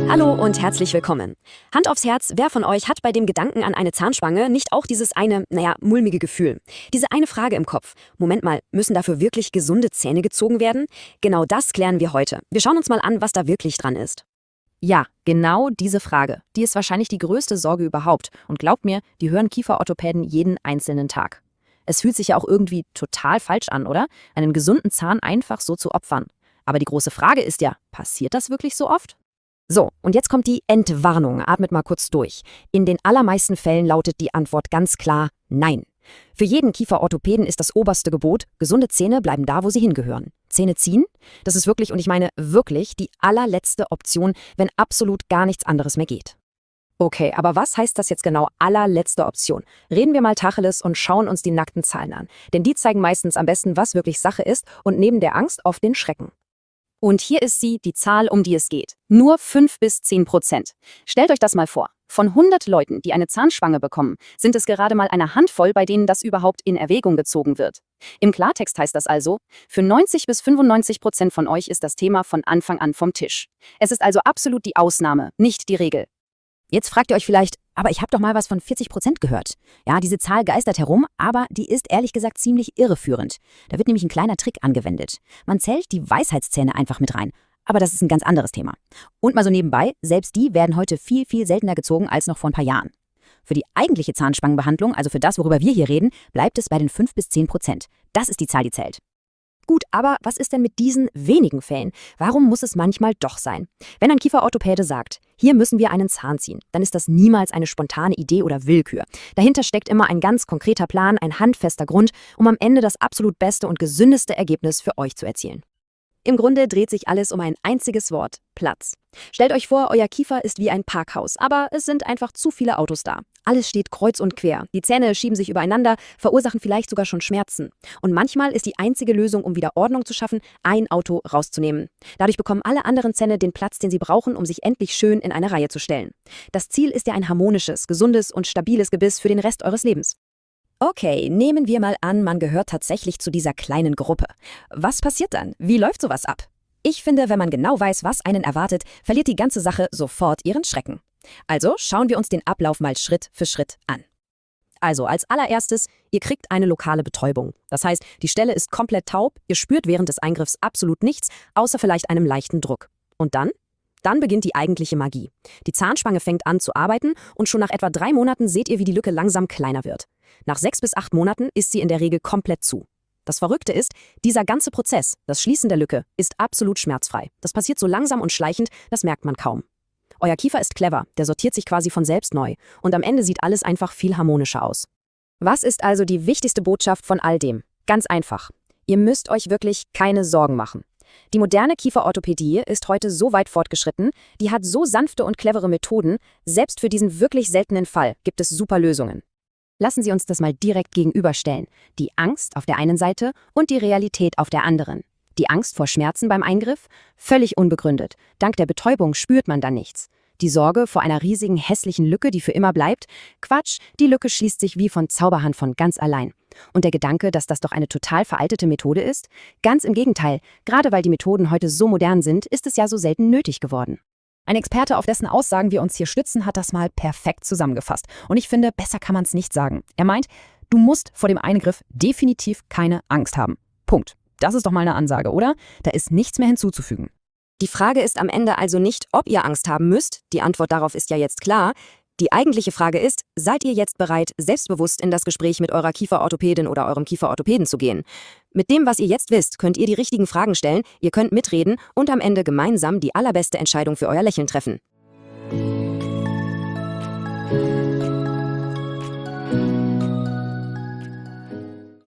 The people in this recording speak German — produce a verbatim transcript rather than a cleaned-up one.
Hallo und herzlich willkommen. Hand aufs Herz, wer von euch hat bei dem Gedanken an eine Zahnspange nicht auch dieses eine, naja, mulmige Gefühl? Diese eine Frage im Kopf. Moment mal, müssen dafür wirklich gesunde Zähne gezogen werden? Genau das klären wir heute. Wir schauen uns mal an, was da wirklich dran ist. Ja, genau diese Frage. Die ist wahrscheinlich die größte Sorge überhaupt. Und glaubt mir, die hören Kieferorthopäden jeden einzelnen Tag. Es fühlt sich ja auch irgendwie total falsch an, oder? Einen gesunden Zahn einfach so zu opfern. Aber die große Frage ist ja, passiert das wirklich so oft? So, und jetzt kommt die Entwarnung. Atmet mal kurz durch. In den allermeisten Fällen lautet die Antwort ganz klar Nein. Für jeden Kieferorthopäden ist das oberste Gebot, gesunde Zähne bleiben da, wo sie hingehören. Zähne ziehen? Das ist wirklich, und ich meine wirklich, die allerletzte Option, wenn absolut gar nichts anderes mehr geht. Okay, aber was heißt das jetzt genau, allerletzte Option? Reden wir mal Tacheles und schauen uns die nackten Zahlen an. Denn die zeigen meistens am besten, was wirklich Sache ist und neben der Angst oft den Schrecken. Und hier ist sie, die Zahl, um die es geht. Nur fünf bis zehn Prozent. Stellt euch das mal vor. Von hundert Leuten, die eine Zahnspange bekommen, sind es gerade mal eine Handvoll, bei denen das überhaupt in Erwägung gezogen wird. Im Klartext heißt das also, für neunzig bis fünfundneunzig Prozent von euch ist das Thema von Anfang an vom Tisch. Es ist also absolut die Ausnahme, nicht die Regel. Jetzt fragt ihr euch vielleicht, aber ich habe doch mal was von vierzig Prozent gehört. Ja, diese Zahl geistert herum, aber die ist ehrlich gesagt ziemlich irreführend. Da wird nämlich ein kleiner Trick angewendet. Man zählt die Weisheitszähne einfach mit rein. Aber das ist ein ganz anderes Thema. Und mal so nebenbei, selbst die werden heute viel, viel seltener gezogen als noch vor ein paar Jahren. Für die eigentliche Zahnspangenbehandlung, also für das, worüber wir hier reden, bleibt es bei den fünf bis zehn Prozent. Das ist die Zahl, die zählt. Gut, aber was ist denn mit diesen wenigen Fällen? Warum muss es manchmal doch sein? Wenn ein Kieferorthopäde sagt, hier müssen wir einen Zahn ziehen, dann ist das niemals eine spontane Idee oder Willkür. Dahinter steckt immer ein ganz konkreter Plan, ein handfester Grund, um am Ende das absolut beste und gesündeste Ergebnis für euch zu erzielen. Im Grunde dreht sich alles um ein einziges Wort: Platz. Stellt euch vor, euer Kiefer ist wie ein Parkhaus, aber es sind einfach zu viele Autos da. Alles steht kreuz und quer. Die Zähne schieben sich übereinander, verursachen vielleicht sogar schon Schmerzen. Und manchmal ist die einzige Lösung, um wieder Ordnung zu schaffen, ein Auto rauszunehmen. Dadurch bekommen alle anderen Zähne den Platz, den sie brauchen, um sich endlich schön in eine Reihe zu stellen. Das Ziel ist ja ein harmonisches, gesundes und stabiles Gebiss für den Rest eures Lebens. Okay, nehmen wir mal an, man gehört tatsächlich zu dieser kleinen Gruppe. Was passiert dann? Wie läuft sowas ab? Ich finde, wenn man genau weiß, was einen erwartet, verliert die ganze Sache sofort ihren Schrecken. Also schauen wir uns den Ablauf mal Schritt für Schritt an. Also als allererstes, ihr kriegt eine lokale Betäubung. Das heißt, die Stelle ist komplett taub, ihr spürt während des Eingriffs absolut nichts, außer vielleicht einem leichten Druck. Und dann? Dann beginnt die eigentliche Magie. Die Zahnspange fängt an zu arbeiten und schon nach etwa drei Monaten seht ihr, wie die Lücke langsam kleiner wird. Nach sechs bis acht Monaten ist sie in der Regel komplett zu. Das Verrückte ist, dieser ganze Prozess, das Schließen der Lücke, ist absolut schmerzfrei. Das passiert so langsam und schleichend, das merkt man kaum. Euer Kiefer ist clever, der sortiert sich quasi von selbst neu und am Ende sieht alles einfach viel harmonischer aus. Was ist also die wichtigste Botschaft von all dem? Ganz einfach. Ihr müsst euch wirklich keine Sorgen machen. Die moderne Kieferorthopädie ist heute so weit fortgeschritten, die hat so sanfte und clevere Methoden, selbst für diesen wirklich seltenen Fall gibt es super Lösungen. Lassen Sie uns das mal direkt gegenüberstellen. Die Angst auf der einen Seite und die Realität auf der anderen. Die Angst vor Schmerzen beim Eingriff? Völlig unbegründet. Dank der Betäubung spürt man dann nichts. Die Sorge vor einer riesigen, hässlichen Lücke, die für immer bleibt? Quatsch, die Lücke schließt sich wie von Zauberhand von ganz allein. Und der Gedanke, dass das doch eine total veraltete Methode ist? Ganz im Gegenteil, gerade weil die Methoden heute so modern sind, ist es ja so selten nötig geworden. Ein Experte, auf dessen Aussagen wir uns hier stützen, hat das mal perfekt zusammengefasst. Und ich finde, besser kann man es nicht sagen. Er meint, du musst vor dem Eingriff definitiv keine Angst haben. Punkt. Das ist doch mal eine Ansage, oder? Da ist nichts mehr hinzuzufügen. Die Frage ist am Ende also nicht, ob ihr Angst haben müsst. Die Antwort darauf ist ja jetzt klar. Die eigentliche Frage ist, seid ihr jetzt bereit, selbstbewusst in das Gespräch mit eurer Kieferorthopädin oder eurem Kieferorthopäden zu gehen? Mit dem, was ihr jetzt wisst, könnt ihr die richtigen Fragen stellen, ihr könnt mitreden und am Ende gemeinsam die allerbeste Entscheidung für euer Lächeln treffen.